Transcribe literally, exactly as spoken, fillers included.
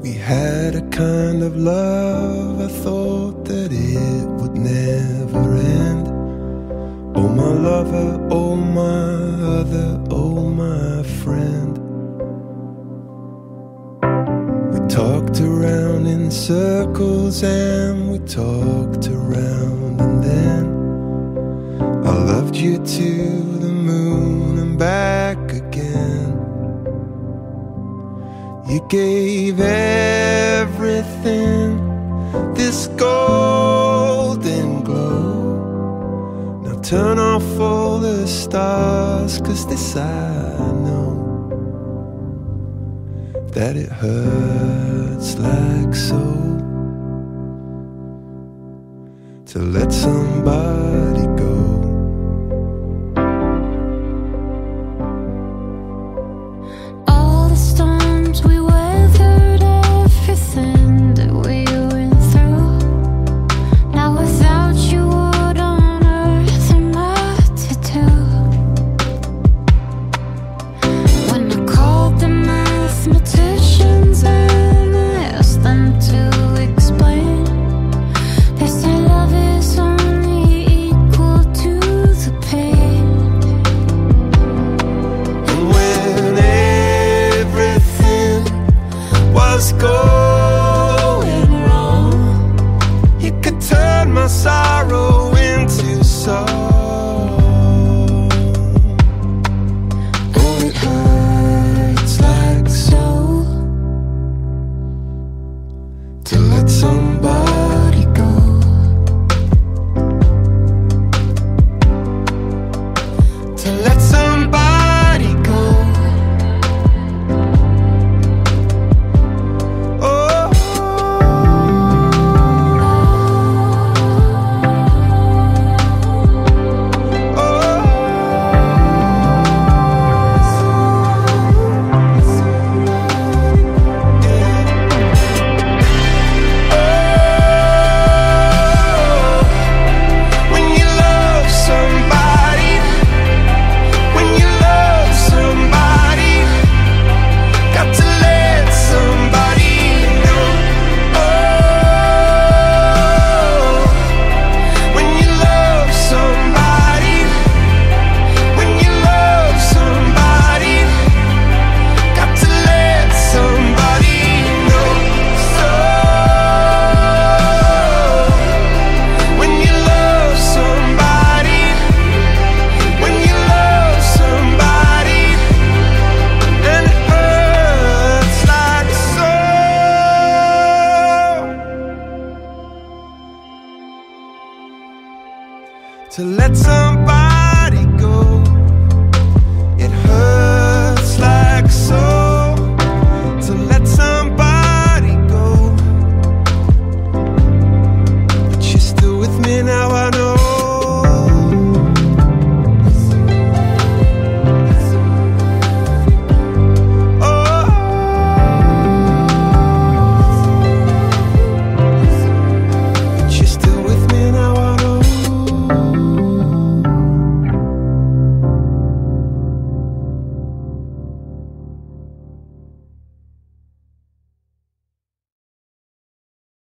We had a kind of love, I thought that it would never end. Oh my lover, oh my other, oh my friend. We talked around in circles and we talked around, and then I loved you to the moon and back again. You gave everything this golden glow. Now turn off all the stars, 'cause this I know, that it hurts like so to let somebody go. Going wrong, you could turn my sorrow into song. Oh, it hurts like so to let somebody go, to let somebody go. To let somebody